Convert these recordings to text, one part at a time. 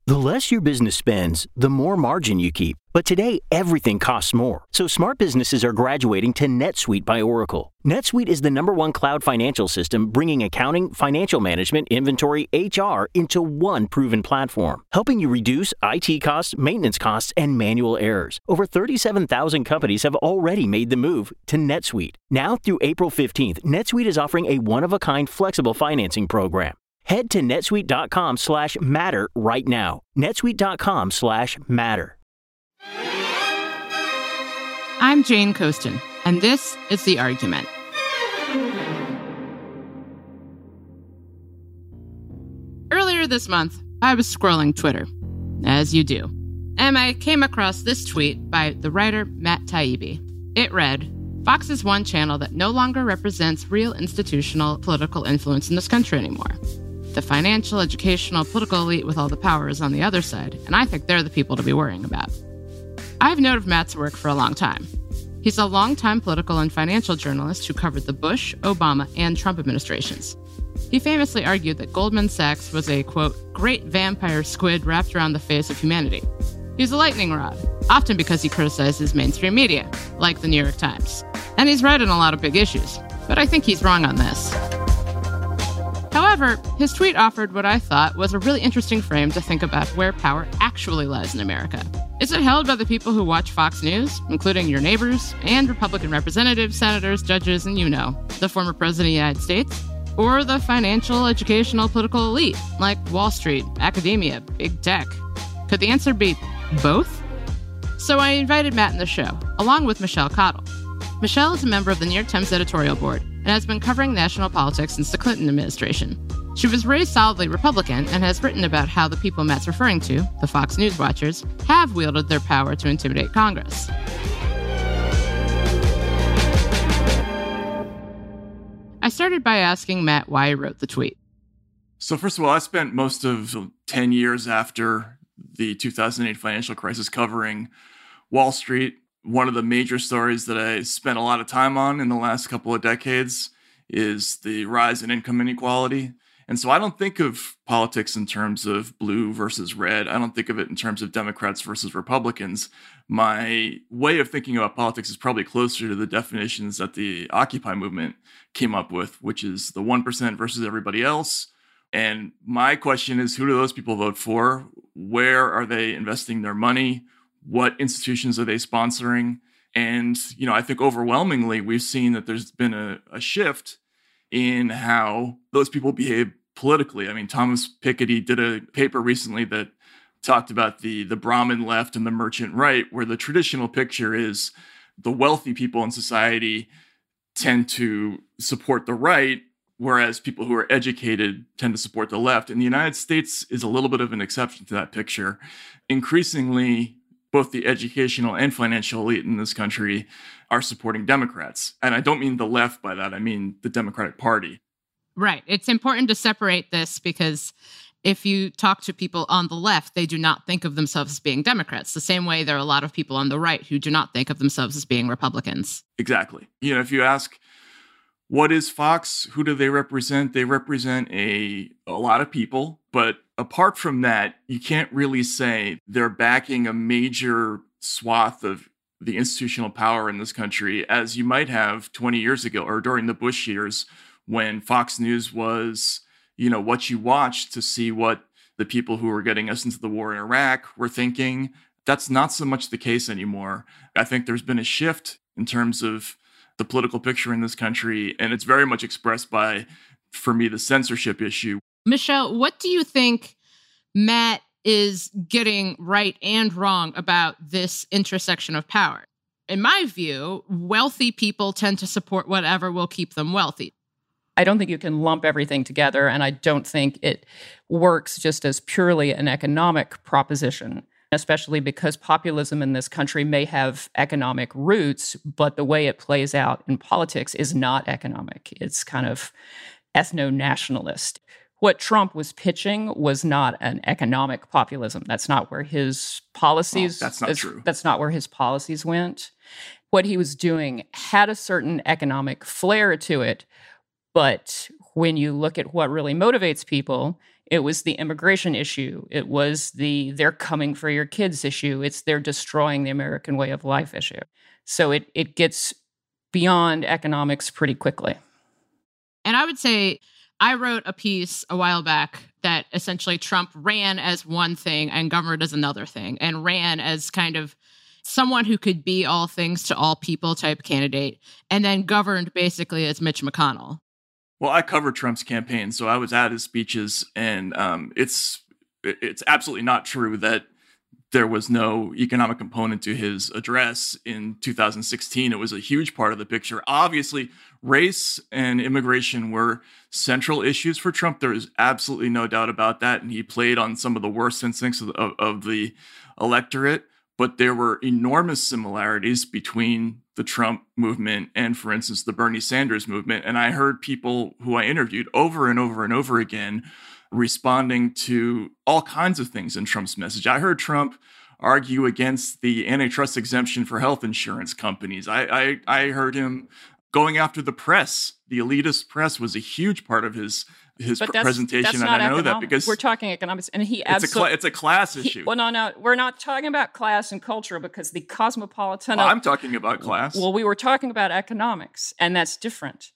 The less your business spends, the more margin you keep. But today, everything costs more. So smart businesses are graduating to NetSuite by Oracle. NetSuite is the #1 cloud financial system, bringing accounting, financial management, inventory, HR into one proven platform, helping you reduce IT costs, maintenance costs, and manual errors. Over 37,000 companies have already made the move to NetSuite. Now through April 15th, NetSuite is offering a one-of-a-kind flexible financing program. Head to netsuite.com/matter right now. netsuite.com/matter. I'm Jane Coaston, and this is The Argument. Earlier this month, I was scrolling Twitter, as you do, and I came across this tweet by the writer Matt Taibbi. It read, "Fox is one channel that no longer represents real institutional political influence in this country anymore. The financial, educational, political elite with all the power is on the other side, and I think they're the people to be worrying about." I've known of Matt's work for a long time. He's a longtime political and financial journalist who covered the Bush, Obama, and Trump administrations. He famously argued that Goldman Sachs was a, quote, great vampire squid wrapped around the face of humanity. He's a lightning rod, often because he criticizes mainstream media, like the New York Times. And he's right on a lot of big issues, but I think he's wrong on this. However, his tweet offered what I thought was a really interesting frame to think about where power actually lies in America. Is it held by the people who watch Fox News, including your neighbors and Republican representatives, senators, judges, and the former president of the United States? Or the financial, educational, political elite, like Wall Street, academia, big tech? Could the answer be both? So I invited Matt in the show, along with Michelle Cottle. Michelle is a member of the New York Times editorial board and has been covering national politics since the Clinton administration. She was raised solidly Republican and has written about how the people Matt's referring to, the Fox News watchers, have wielded their power to intimidate Congress. I started by asking Matt why he wrote the tweet. So first of all, I spent most of 10 years after the 2008 financial crisis covering Wall Street. One of the major stories that I spent a lot of time on in the last couple of decades is the rise in income inequality. And so I don't think of politics in terms of blue versus red. I don't think of it in terms of Democrats versus Republicans. My way of thinking about politics is probably closer to the definitions that the Occupy movement came up with, which is the 1% versus everybody else. And my question is, who do those people vote for? Where are they investing their money? What institutions are they sponsoring? And, I think overwhelmingly, we've seen that there's been a shift in how those people behave politically. I mean, Thomas Piketty did a paper recently that talked about the Brahmin left and the merchant right, where the traditional picture is the wealthy people in society tend to support the right, whereas people who are educated tend to support the left. And the United States is a little bit of an exception to that picture. Increasingly, both the educational and financial elite in this country are supporting Democrats. And I don't mean the left by that. I mean the Democratic Party. Right. It's important to separate this because if you talk to people on the left, they do not think of themselves as being Democrats. The same way there are a lot of people on the right who do not think of themselves as being Republicans. Exactly. If you ask, what is Fox? Who do they represent? They represent a lot of people, but apart from that, you can't really say they're backing a major swath of the institutional power in this country as you might have 20 years ago or during the Bush years when Fox News was, what you watched to see what the people who were getting us into the war in Iraq were thinking. That's not so much the case anymore. I think there's been a shift in terms of the political picture in this country, and it's very much expressed by, for me, the censorship issue. Michelle, what do you think Matt is getting right and wrong about this intersection of power? In my view, wealthy people tend to support whatever will keep them wealthy. I don't think you can lump everything together, and I don't think it works just as purely an economic proposition, especially because populism in this country may have economic roots, but the way it plays out in politics is not economic. It's kind of ethno-nationalist. What Trump was pitching was not an economic populism. That's not where his policies... that's not true. That's not where his policies went. What he was doing had a certain economic flair to it, but when you look at what really motivates people, It was the immigration issue. It was the they're coming for your kids issue. It's they're destroying the American way of life issue. So it gets beyond economics pretty quickly. And I would say I wrote a piece a while back that essentially Trump ran as one thing and governed as another thing, and ran as kind of someone who could be all things to all people type candidate, and then governed basically as Mitch McConnell. Well, I covered Trump's campaign, so I was at his speeches, and it's absolutely not true that there was no economic component to his address in 2016. It was a huge part of the picture. Obviously, race and immigration were central issues for Trump. There is absolutely no doubt about that, and he played on some of the worst instincts of the electorate. But there were enormous similarities between the Trump movement and, for instance, the Bernie Sanders movement. And I heard people who I interviewed over and over and over again responding to all kinds of things in Trump's message. I heard Trump argue against the antitrust exemption for health insurance companies. I heard him going after the press. The elitist press was a huge part of his presentation, and I know that because we're talking economics, and he absolutely it's a class issue. No, we're not talking about class and culture because the cosmopolitan. I'm talking about class. Well, we were talking about economics, and that's different.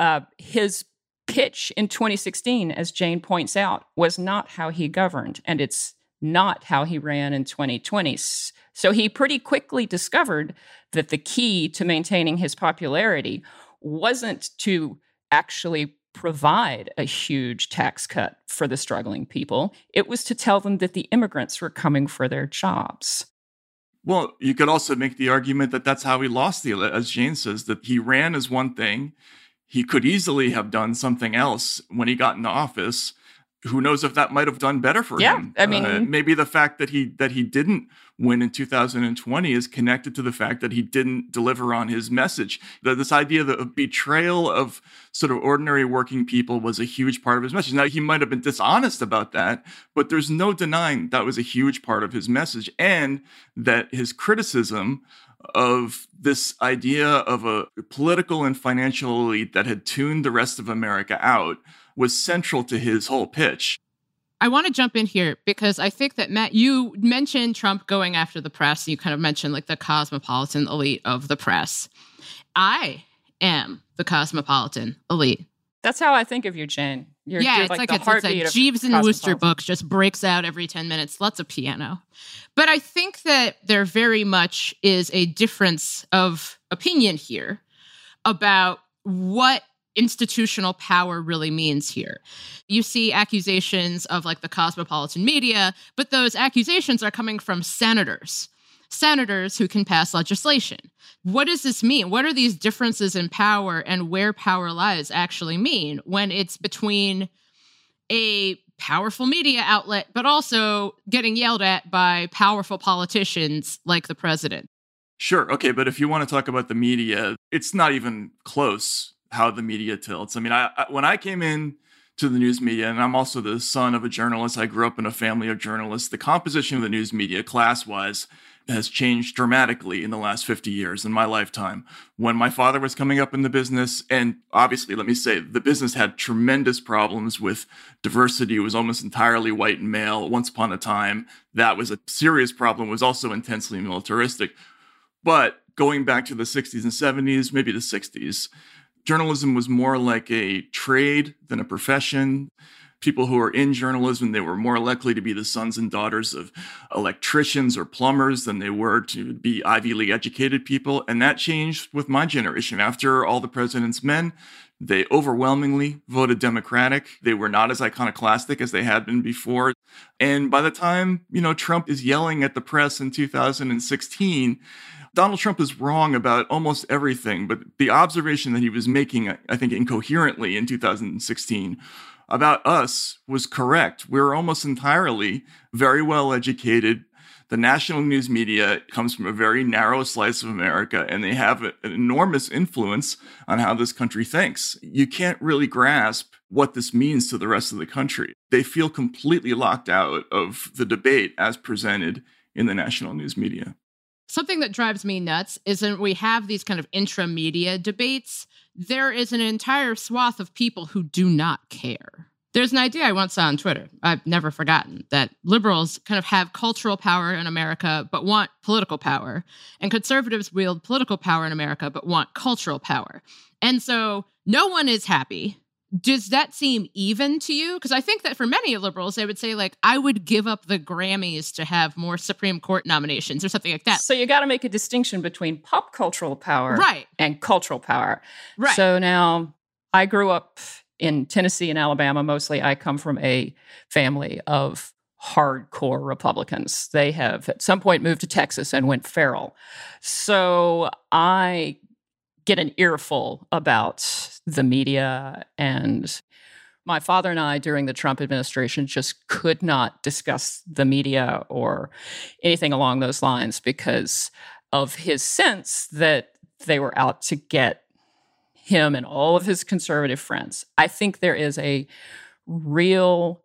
His pitch in 2016, as Jane points out, was not how he governed, and it's not how he ran in 2020. So he pretty quickly discovered that the key to maintaining his popularity wasn't to actually provide a huge tax cut for the struggling people. It was to tell them that the immigrants were coming for their jobs. Well, you could also make the argument that that's how he lost as Jane says, that he ran as one thing. He could easily have done something else when he got into office. Who knows if that might have done better for him? I mean, maybe the fact that he didn't win in 2020 is connected to the fact that he didn't deliver on his message. This idea of betrayal of sort of ordinary working people was a huge part of his message. Now, he might have been dishonest about that, but there's no denying that was a huge part of his message, and that his criticism of this idea of a political and financial elite that had tuned the rest of America out was central to his whole pitch. I want to jump in here because I think that, Matt, you mentioned Trump going after the press. You kind of mentioned like the cosmopolitan elite of the press. I am the cosmopolitan elite. That's how I think of you, Jane. You're it's like Jeeves and Wooster books, just breaks out every 10 minutes, lots of piano. But I think that there very much is a difference of opinion here about what institutional power really means here. You see accusations of like the cosmopolitan media, but those accusations are coming from senators who can pass legislation. What does this mean? What are these differences in power and where power lies actually mean when it's between a powerful media outlet, but also getting yelled at by powerful politicians like the president? Sure. Okay. But if you want to talk about the media, it's not even close how the media tilts. I mean, when I came in to the news media, and I'm also the son of a journalist, I grew up in a family of journalists, the composition of the news media class-wise has changed dramatically in the last 50 years in my lifetime. When my father was coming up in the business, and obviously, let me say, the business had tremendous problems with diversity. It was almost entirely white and male. Once upon a time, that was a serious problem. It was also intensely militaristic. But going back to the 60s and 70s, maybe the 60s, journalism was more like a trade than a profession. People who were in journalism, they were more likely to be the sons and daughters of electricians or plumbers than they were to be Ivy League educated people. And that changed with my generation. After All the President's Men, they overwhelmingly voted Democratic. They were not as iconoclastic as they had been before. And by the time, Trump is yelling at the press in 2016, Donald Trump is wrong about almost everything, but the observation that he was making, I think, incoherently in 2016 about us was correct. We're almost entirely very well educated. The national news media comes from a very narrow slice of America, and they have an enormous influence on how this country thinks. You can't really grasp what this means to the rest of the country. They feel completely locked out of the debate as presented in the national news media. Something that drives me nuts is when we have these kind of intra-media debates, there is an entire swath of people who do not care. There's an idea I once saw on Twitter, I've never forgotten, that liberals kind of have cultural power in America but want political power, and conservatives wield political power in America but want cultural power. And so no one is happy. Does that seem even to you? Because I think that for many liberals, they would say, like, I would give up the Grammys to have more Supreme Court nominations or something like that. So you got to make a distinction between pop cultural power Right. and cultural power. Right. So now I grew up in Tennessee and Alabama. Mostly I come from a family of hardcore Republicans. They have at some point moved to Texas and went feral. So I get an earful about the media, and my father and I during the Trump administration just could not discuss the media or anything along those lines because of his sense that they were out to get him and all of his conservative friends. I think there is a real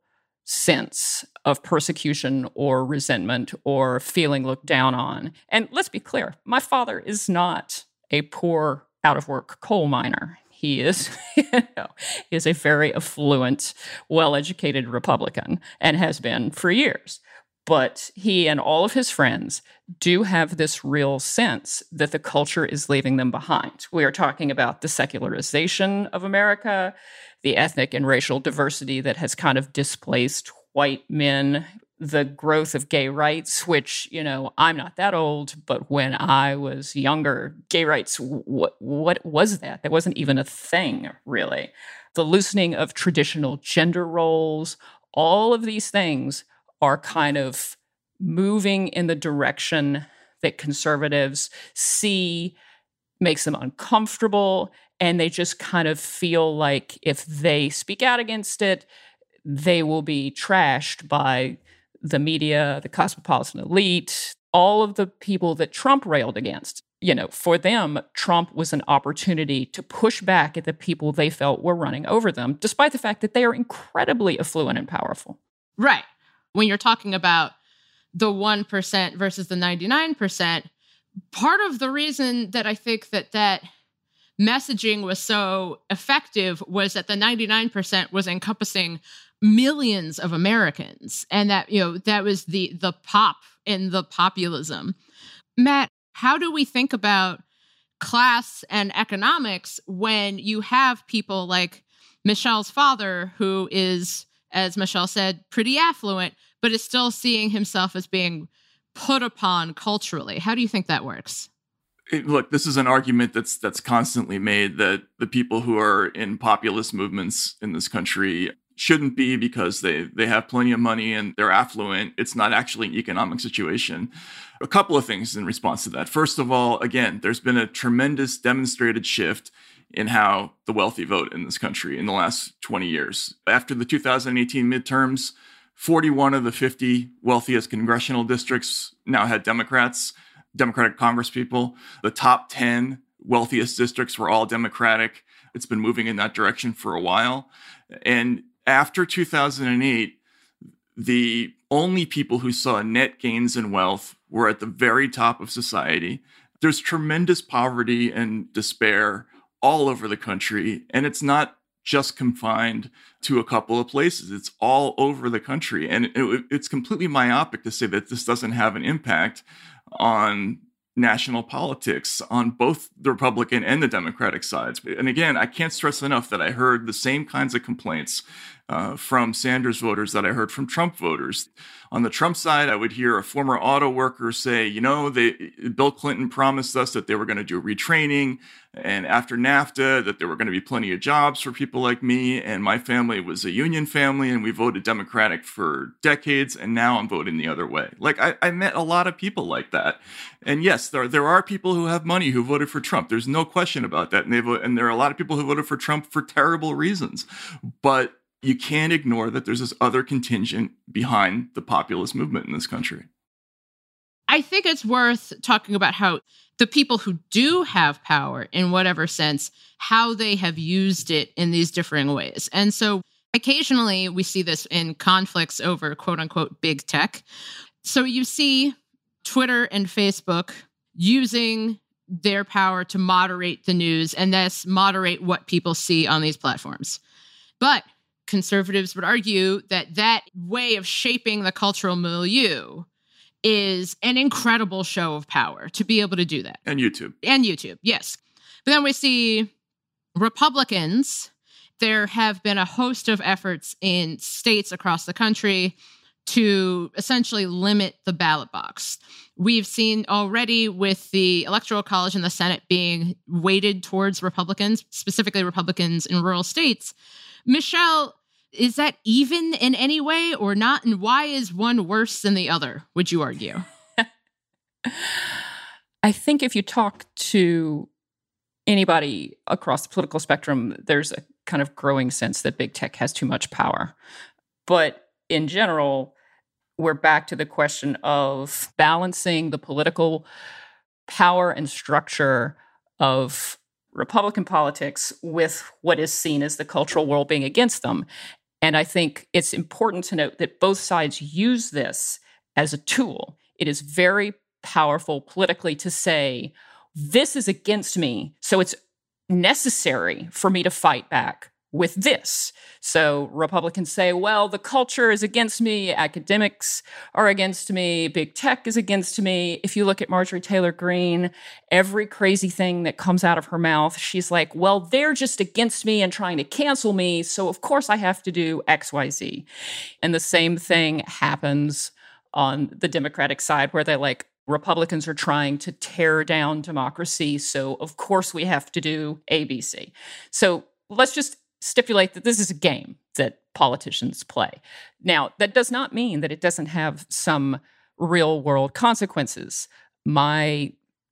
sense of persecution or resentment or feeling looked down on. And let's be clear, my father is not a poor, out-of-work coal miner. He is, he is a very affluent, well-educated Republican and has been for years. But he and all of his friends do have this real sense that the culture is leaving them behind. We are talking about the secularization of America, the ethnic and racial diversity that has kind of displaced white men, the growth of gay rights, which, I'm not that old, but when I was younger, gay rights, what was that? That wasn't even a thing, really. The loosening of traditional gender roles, all of these things are kind of moving in the direction that conservatives see makes them uncomfortable, and they just kind of feel like if they speak out against it, they will be trashed by the media, the cosmopolitan elite, all of the people that Trump railed against. For them, Trump was an opportunity to push back at the people they felt were running over them, despite the fact that they are incredibly affluent and powerful. Right. When you're talking about the 1% versus the 99%, part of the reason that I think that messaging was so effective was that the 99% was encompassing millions of Americans. And that, that was the pop in the populism. Matt, how do we think about class and economics when you have people like Michelle's father, who is, as Michelle said, pretty affluent, but is still seeing himself as being put upon culturally? How do you think that works? Look, this is an argument that's constantly made that the people who are in populist movements in this country shouldn't be because they have plenty of money and they're affluent. It's not actually an economic situation. A couple of things in response to that. First of all, again, there's been a tremendous demonstrated shift in how the wealthy vote in this country in the last 20 years. After the 2018 midterms, 41 of the 50 wealthiest congressional districts now had Democratic congresspeople. The top 10 wealthiest districts were all Democratic. It's been moving in that direction for a while. And after 2008, the only people who saw net gains in wealth were at the very top of society. There's tremendous poverty and despair all over the country, and it's not just confined to a couple of places. It's all over the country. And it's completely myopic to say that this doesn't have an impact on national politics on both the Republican and the Democratic sides. And again, I can't stress enough that I heard the same kinds of complaints from Sanders voters that I heard from Trump voters. On the Trump side, I would hear a former auto worker say, Bill Clinton promised us that they were going to do retraining, and after NAFTA, that there were going to be plenty of jobs for people like me, and my family was a union family, and we voted Democratic for decades, and now I'm voting the other way. Like, I met a lot of people like that. And yes, there are people who have money who voted for Trump. There's no question about that. And there are a lot of people who voted for Trump for terrible reasons. But you can't ignore that there's this other contingent behind the populist movement in this country. I think it's worth talking about how the people who do have power, in whatever sense, how they have used it in these differing ways. And so occasionally we see this in conflicts over quote unquote big tech. So you see Twitter and Facebook using their power to moderate the news and thus moderate what people see on these platforms. But conservatives would argue that that way of shaping the cultural milieu is an incredible show of power to be able to do that. And YouTube. And YouTube, yes. But then we see Republicans. There have been a host of efforts in states across the country to essentially limit the ballot box. We've seen already with the Electoral College and the Senate being weighted towards Republicans, specifically Republicans in rural states. Michelle, is that even in any way or not? And why is one worse than the other, would you argue? I think if you talk to anybody across the political spectrum, there's a kind of growing sense that big tech has too much power. But in general, we're back to the question of balancing the political power and structure of Republican politics with what is seen as the cultural world being against them. And I think it's important to note that both sides use this as a tool. It is very powerful politically to say, this is against me, so it's necessary for me to fight back with this. So Republicans say, well, the culture is against me, academics are against me, big tech is against me. If you look at Marjorie Taylor Greene, every crazy thing that comes out of her mouth, she's like, well, they're just against me and trying to cancel me, so of course I have to do X, Y, Z. And the same thing happens on the Democratic side, where they're like, Republicans are trying to tear down democracy, so of course we have to do ABC. So let's just stipulate that this is a game that politicians play. Now, that does not mean that it doesn't have some real-world consequences. My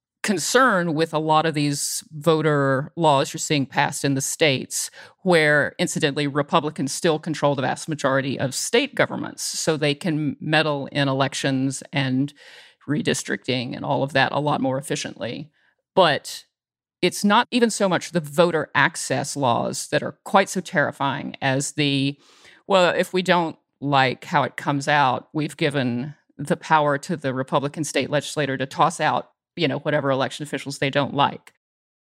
concern with a lot of these voter laws you're seeing passed in the states, where, incidentally, Republicans still control the vast majority of state governments, so they can meddle in elections and redistricting and all of that a lot more efficiently. But it's not even so much the voter access laws that are quite so terrifying as well, if we don't like how it comes out, we've given the power to the Republican state legislator to toss out, whatever election officials they don't like.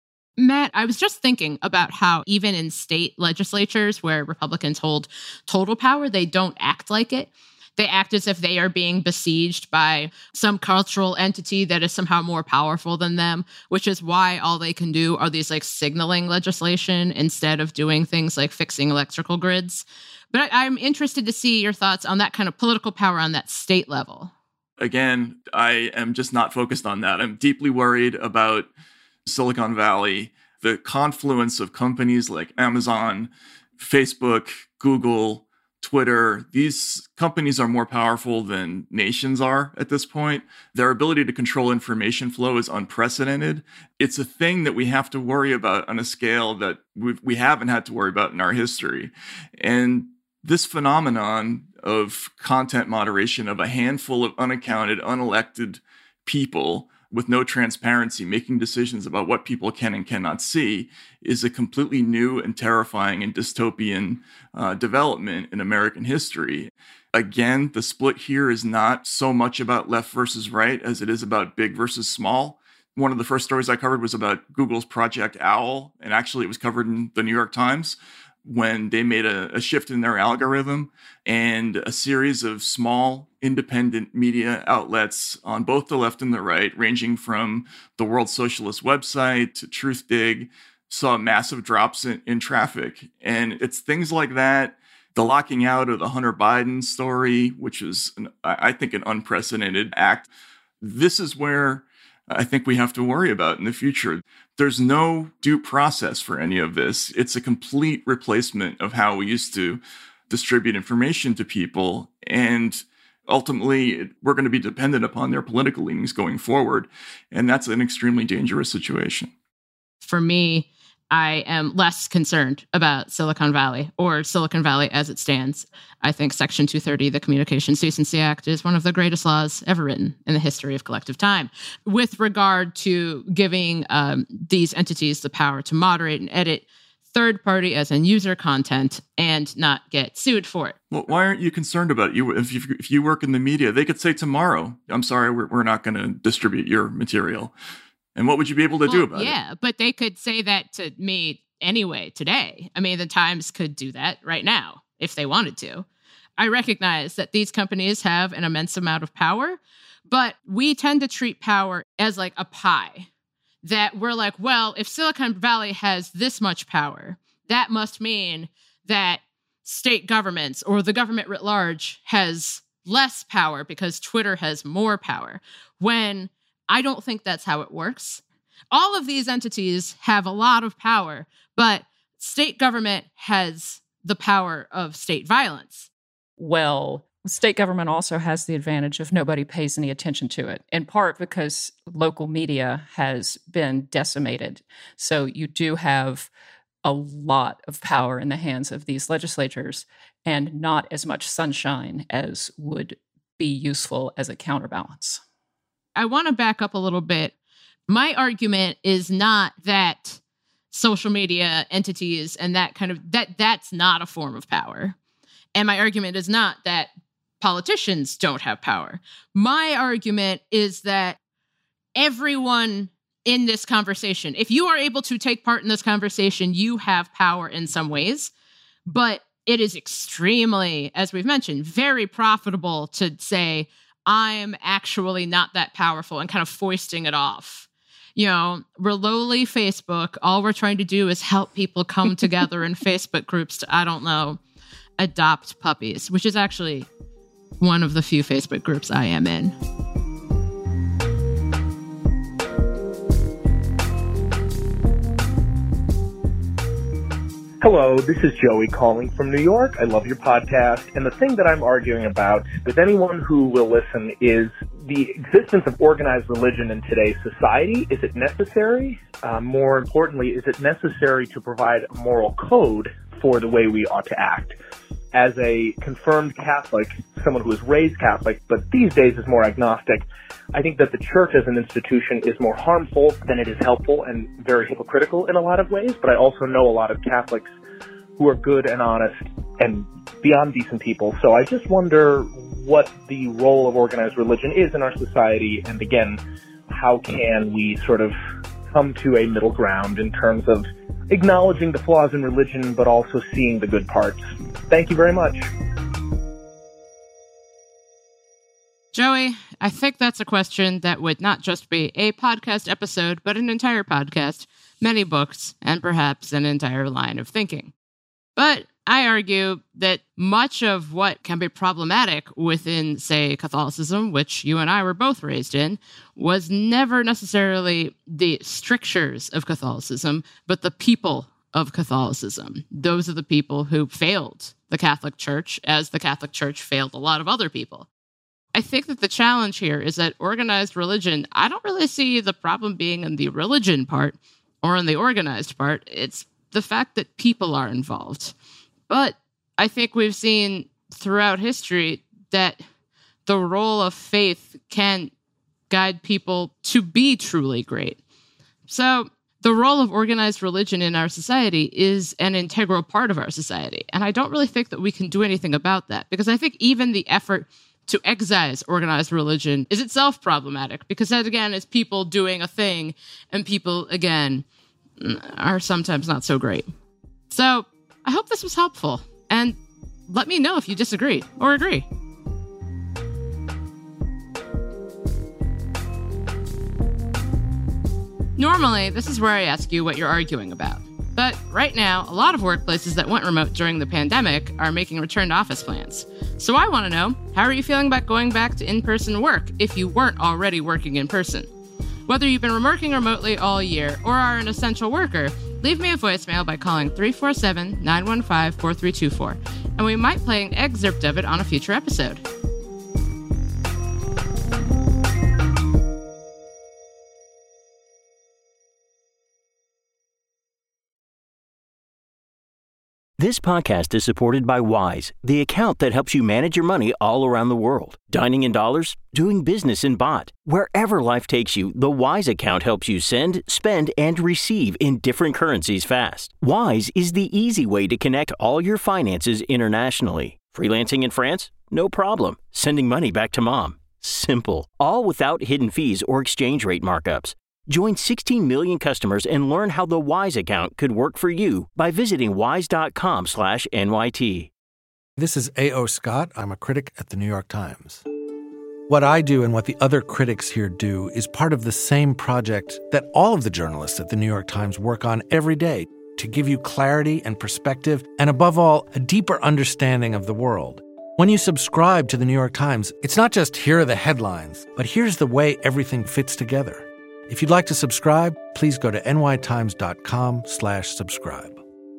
Matt, I was just thinking about how even in state legislatures where Republicans hold total power, they don't act like it. They act as if they are being besieged by some cultural entity that is somehow more powerful than them, which is why all they can do are these signaling legislation instead of doing things like fixing electrical grids. But I'm interested to see your thoughts on that kind of political power on that state level. Again, I am just not focused on that. I'm deeply worried about Silicon Valley, the confluence of companies like Amazon, Facebook, Google, Twitter. These companies are more powerful than nations are at this point. Their ability to control information flow is unprecedented. It's a thing that we have to worry about on a scale that we haven't had to worry about in our history. And this phenomenon of content moderation of a handful of unaccounted, unelected people with no transparency, making decisions about what people can and cannot see, is a completely new and terrifying and dystopian development in American history. Again, the split here is not so much about left versus right as it is about big versus small. One of the first stories I covered was about Google's Project Owl, and actually it was covered in the New York Times, when they made a shift in their algorithm, and a series of small independent media outlets on both the left and the right, ranging from the World Socialist website to Truthdig, saw massive drops in traffic. And it's things like that, the locking out of the Hunter Biden story, which was, I think, an unprecedented act. This is where I think we have to worry about in the future. There's no due process for any of this. It's a complete replacement of how we used to distribute information to people. And ultimately, we're going to be dependent upon their political leanings going forward. And that's an extremely dangerous situation. For me, I am less concerned about Silicon Valley, or Silicon Valley as it stands. I think Section 230, the Communications Decency Act, is one of the greatest laws ever written in the history of collective time. With regard to giving these entities the power to moderate and edit third-party as in user content and not get sued for it. Well, why aren't you concerned about it? If you work in the media, they could say tomorrow, I'm sorry, we're not going to distribute your material. And what would you be able to do about it? Yeah, but they could say that to me anyway today. I mean, the Times could do that right now if they wanted to. I recognize that these companies have an immense amount of power, but we tend to treat power as like a pie. That we're like, well, if Silicon Valley has this much power, that must mean that state governments or the government writ large has less power because Twitter has more power, when I don't think that's how it works. All of these entities have a lot of power, but state government has the power of state violence. Well, state government also has the advantage of nobody pays any attention to it, in part because local media has been decimated. So you do have a lot of power in the hands of these legislatures and not as much sunshine as would be useful as a counterbalance. I want to back up a little bit. My argument is not that social media entities and that kind of, that's not a form of power. And my argument is not that politicians don't have power. My argument is that everyone in this conversation, if you are able to take part in this conversation, you have power in some ways, but it is extremely, as we've mentioned, very profitable to say, I'm actually not that powerful and kind of foisting it off. You know, we're lowly Facebook. All we're trying to do is help people come together in Facebook groups to, I don't know, adopt puppies, which is actually one of the few Facebook groups I am in. Hello, this is Joey calling from New York. I love your podcast. And the thing that I'm arguing about with anyone who will listen is the existence of organized religion in today's society. Is it necessary? More importantly, is it necessary to provide a moral code for the way we ought to act? As a confirmed Catholic, someone who was raised Catholic, but these days is more agnostic, I think that the church as an institution is more harmful than it is helpful and very hypocritical in a lot of ways. But I also know a lot of Catholics who are good and honest and beyond decent people. So I just wonder what the role of organized religion is in our society. And again, how can we sort of come to a middle ground in terms of acknowledging the flaws in religion, but also seeing the good parts? Thank you very much. Joey, I think that's a question that would not just be a podcast episode, but an entire podcast, many books, and perhaps an entire line of thinking. But I argue that much of what can be problematic within, say, Catholicism, which you and I were both raised in, was never necessarily the strictures of Catholicism, but the people of Catholicism. Those are the people who failed the Catholic Church, as the Catholic Church failed a lot of other people. I think that the challenge here is that organized religion, I don't really see the problem being in the religion part or in the organized part. It's the fact that people are involved. But I think we've seen throughout history that the role of faith can guide people to be truly great. So the role of organized religion in our society is an integral part of our society. And I don't really think that we can do anything about that, because I think even the effort to excise organized religion is itself problematic, because that, again, is people doing a thing, and people, again, are sometimes not so great. So I hope this was helpful, and let me know if you disagree or agree. Normally, this is where I ask you what you're arguing about. But right now, a lot of workplaces that went remote during the pandemic are making return-to-office plans. So I want to know, how are you feeling about going back to in-person work if you weren't already working in person? Whether you've been working remotely all year or are an essential worker, leave me a voicemail by calling 347-915-4324, and we might play an excerpt of it on a future episode. This podcast is supported by Wise, the account that helps you manage your money all around the world. Dining in dollars, doing business in baht. Wherever life takes you, the Wise account helps you send, spend, and receive in different currencies fast. Wise is the easy way to connect all your finances internationally. Freelancing in France? No problem. Sending money back to mom? Simple. All without hidden fees or exchange rate markups. Join 16 million customers and learn how the Wise account could work for you by visiting wise.com/NYT. This is A.O. Scott. I'm a critic at the New York Times. What I do and what the other critics here do is part of the same project that all of the journalists at the New York Times work on every day to give you clarity and perspective and, above all, a deeper understanding of the world. When you subscribe to the New York Times, it's not just here are the headlines, but here's the way everything fits together. If you'd like to subscribe, please go to nytimes.com/subscribe.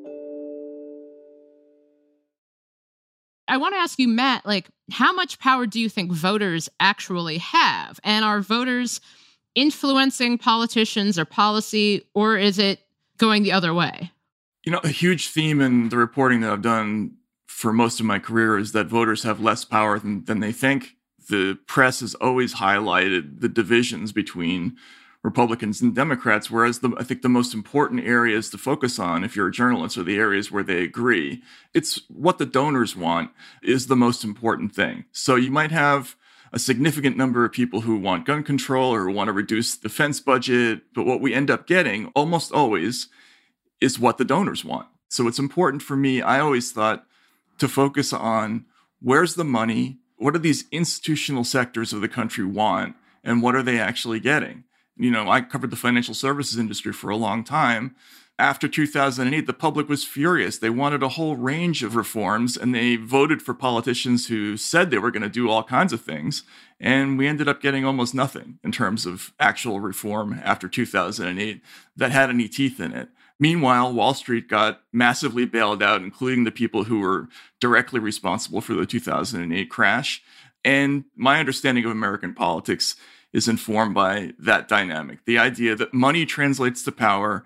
I want to ask you, Matt, how much power do you think voters actually have? And are voters influencing politicians or policy, or is it going the other way? A huge theme in the reporting that I've done for most of my career is that voters have less power than they think. The press has always highlighted the divisions between Republicans and Democrats, whereas I think the most important areas to focus on, if you're a journalist, are the areas where they agree. It's what the donors want is the most important thing. So you might have a significant number of people who want gun control or want to reduce the defense budget, but what we end up getting almost always is what the donors want. So it's important for me, I always thought, to focus on where's the money, what do these institutional sectors of the country want, and what are they actually getting? I covered the financial services industry for a long time. After 2008, the public was furious. They wanted a whole range of reforms, and they voted for politicians who said they were going to do all kinds of things. And we ended up getting almost nothing in terms of actual reform after 2008 that had any teeth in it. Meanwhile, Wall Street got massively bailed out, including the people who were directly responsible for the 2008 crash. And my understanding of American politics is informed by that dynamic. The idea that money translates to power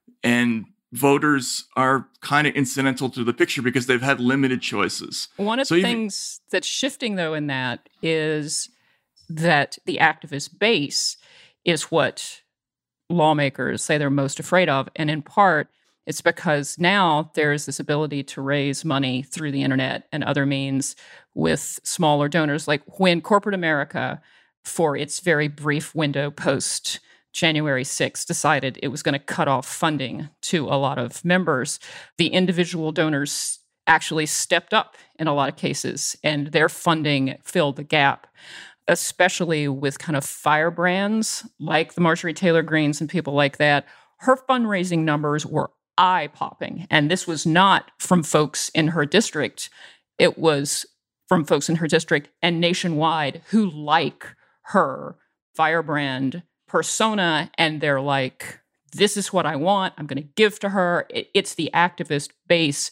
and voters are kind of incidental to the picture because they've had limited choices. One of the things that's shifting, though, in that is that the activist base is what lawmakers say they're most afraid of. And in part, it's because now there's this ability to raise money through the internet and other means with smaller donors. Like when corporate America, for its very brief window post January 6th, decided it was going to cut off funding to a lot of members, the individual donors actually stepped up in a lot of cases, and their funding filled the gap, especially with kind of firebrands like the Marjorie Taylor Greenes and people like that. Her fundraising numbers were eye-popping, and this was not from folks in her district. It was from folks in her district and nationwide who like her firebrand persona, and they're like, this is what I want, I'm going to give to her. It's the activist base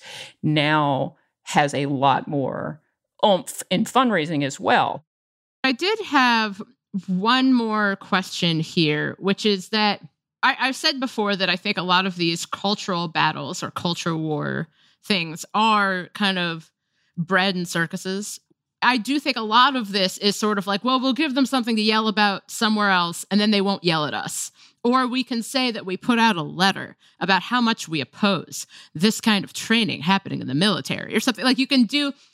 now has a lot more oomph in fundraising as well. I did have one more question here, which is that I've said before that I think a lot of these cultural battles or culture war things are kind of bread and circuses. I do think a lot of this is sort of like, well, we'll give them something to yell about somewhere else, and then they won't yell at us. Or we can say that we put out a letter about how much we oppose this kind of training happening in the military or something. Like you can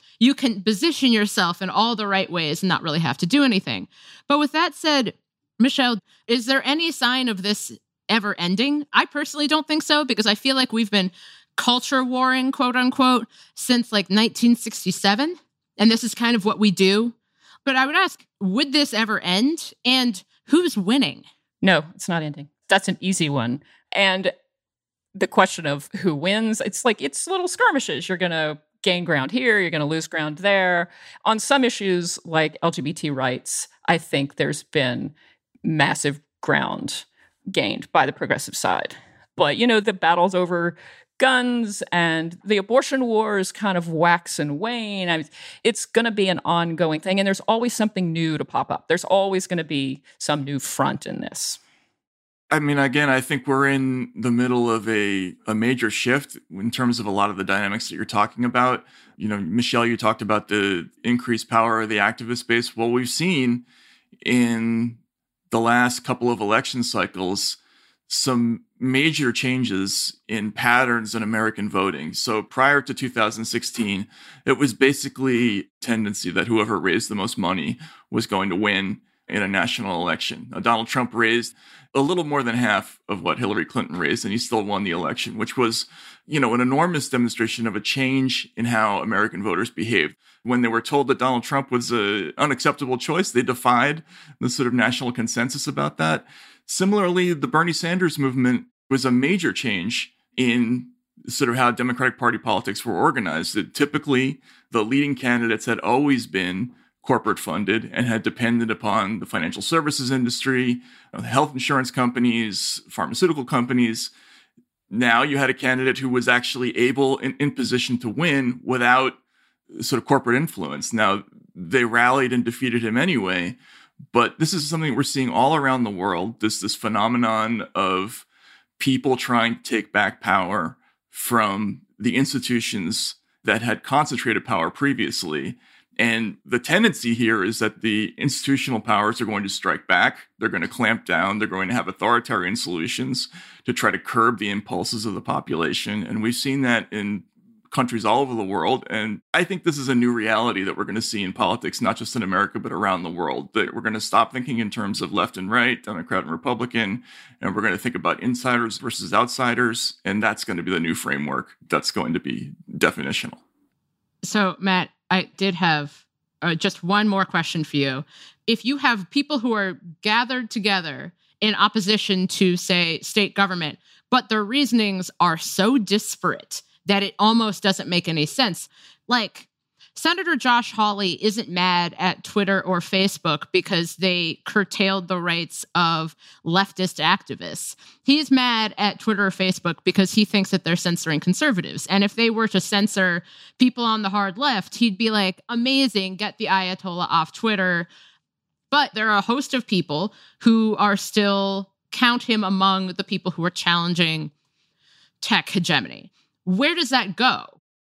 position yourself in all the right ways and not really have to do anything. But with that said, Michelle, is there any sign of this ever ending? I personally don't think so, because I feel like we've been culture warring, quote unquote, since like 1967. And this is kind of what we do. But I would ask, would this ever end? And who's winning? No, it's not ending. That's an easy one. And the question of who wins, it's little skirmishes. You're going to gain ground here, you're going to lose ground there. On some issues like LGBT rights, I think there's been massive ground gained by the progressive side. But, the battles over guns and the abortion wars kind of wax and wane. I mean, it's going to be an ongoing thing, and there's always something new to pop up. There's always going to be some new front in this. I mean, again, I think we're in the middle of a major shift in terms of a lot of the dynamics that you're talking about. Michelle, you talked about the increased power of the activist base. Well, we've seen in the last couple of election cycles some major changes in patterns in American voting. So prior to 2016, it was basically tendency that whoever raised the most money was going to win. in a national election. Donald Trump raised a little more than half of what Hillary Clinton raised, and he still won the election, which was, an enormous demonstration of a change in how American voters behaved. When they were told that Donald Trump was an unacceptable choice, they defied the sort of national consensus about that. Similarly, the Bernie Sanders movement was a major change in sort of how Democratic Party politics were organized. Typically, the leading candidates had always been corporate funded and had depended upon the financial services industry, health insurance companies, pharmaceutical companies. Now you had a candidate who was actually able in position to win without sort of corporate influence. Now, they rallied and defeated him anyway, but this is something we're seeing all around the world, this phenomenon of people trying to take back power from the institutions that had concentrated power previously. And the tendency here is that the institutional powers are going to strike back. They're going to clamp down. They're going to have authoritarian solutions to try to curb the impulses of the population. And we've seen that in countries all over the world. And I think this is a new reality that we're going to see in politics, not just in America, but around the world. That we're going to stop thinking in terms of left and right, Democrat and Republican, and we're going to think about insiders versus outsiders. And that's going to be the new framework that's going to be definitional. So, Matt, I did have just one more question for you. If you have people who are gathered together in opposition to, say, state government, but their reasonings are so disparate that it almost doesn't make any sense. Like, Senator Josh Hawley isn't mad at Twitter or Facebook because they curtailed the rights of leftist activists. He's mad at Twitter or Facebook because he thinks that they're censoring conservatives. And if they were to censor people on the hard left, he'd be like, amazing, get the Ayatollah off Twitter. But there are a host of people who are still count him among the people who are challenging tech hegemony. Where does that go?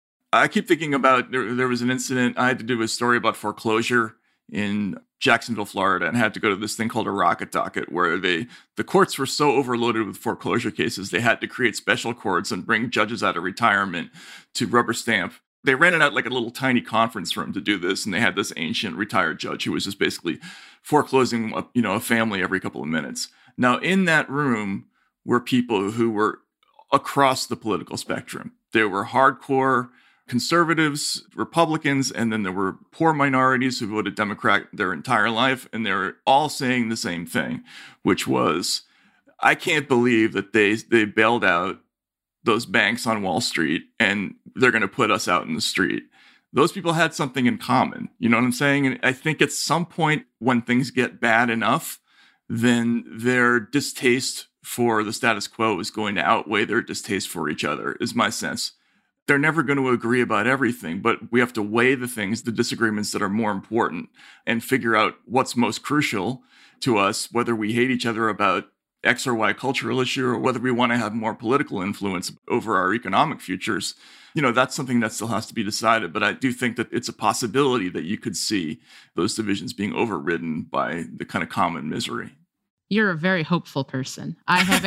I keep thinking about, there was an incident, I had to do a story about foreclosure in Jacksonville, Florida, and had to go to this thing called a rocket docket, where the courts were so overloaded with foreclosure cases, they had to create special courts and bring judges out of retirement to rubber stamp. They rented out like a little tiny conference room to do this, and they had this ancient retired judge who was just basically foreclosing, a family every couple of minutes. Now, in that room were people who were across the political spectrum. There were hardcore conservatives, Republicans, and then there were poor minorities who voted Democrat their entire life, and they were all saying the same thing, which was, I can't believe that they bailed out those banks on Wall Street and they're going to put us out in the street. Those people had something in common. You know what I'm saying? And I think at some point when things get bad enough, then their distaste for the status quo is going to outweigh their distaste for each other, is my sense. They're never going to agree about everything, but we have to weigh the disagreements that are more important, and figure out what's most crucial to us, whether we hate each other about X or Y cultural issue, or whether we want to have more political influence over our economic futures. That's something that still has to be decided. But I do think that it's a possibility that you could see those divisions being overridden by the kind of common misery. You're a very hopeful person.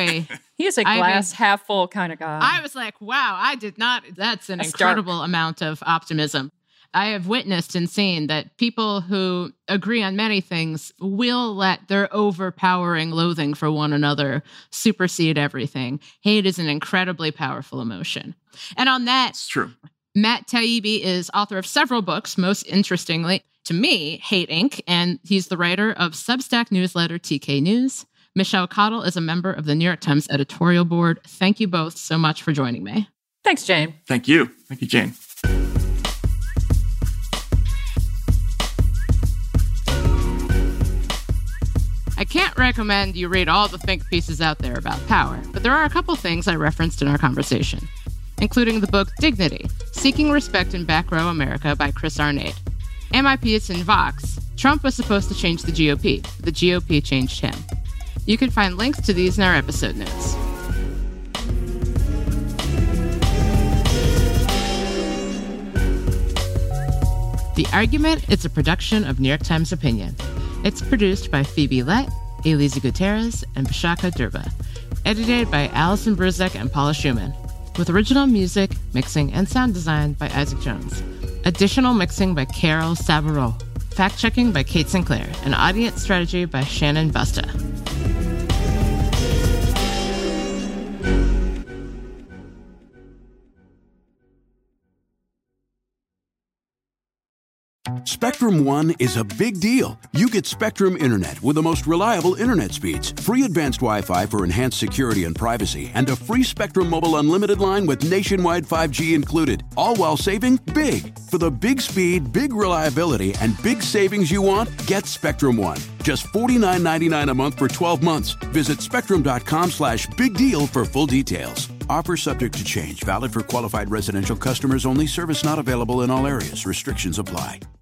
He is a glass half full kind of guy. I was like, wow, that's an incredible amount of optimism. I have witnessed and seen that people who agree on many things will let their overpowering loathing for one another supersede everything. Hate is an incredibly powerful emotion. And on that, it's true. Matt Taibbi is author of several books, most interestingly, to me, Hate Inc., and he's the writer of Substack newsletter TK News. Michelle Cottle is a member of the New York Times editorial board. Thank you both so much for joining me. Thanks, Jane. Thank you. Thank you, Jane. I can't recommend you read all the think pieces out there about power, but there are a couple things I referenced in our conversation, including the book Dignity, Seeking Respect in Back Row America by Chris Arnade. And my piece in Vox, Trump was supposed to change the GOP. The GOP changed him. You can find links to these in our episode notes. The Argument is a production of New York Times Opinion. It's produced by Phoebe Lett, Elisa Gutierrez, and Vishaka Durba. Edited by Allison Bruzek and Paula Schumann. With original music, mixing, and sound design by Isaac Jones. Additional mixing by Carol Savareau. fact-checking by Kate Sinclair, and audience strategy by Shannon Busta. Spectrum One is a big deal. You get Spectrum Internet with the most reliable internet speeds, free advanced Wi-Fi for enhanced security and privacy, and a free Spectrum Mobile Unlimited line with nationwide 5G included, all while saving big. For the big speed, big reliability, and big savings you want, get Spectrum One. Just $49.99 a month for 12 months. Visit spectrum.com/big deal for full details. Offer subject to change. Valid for qualified residential customers only. Service not available in all areas. Restrictions apply.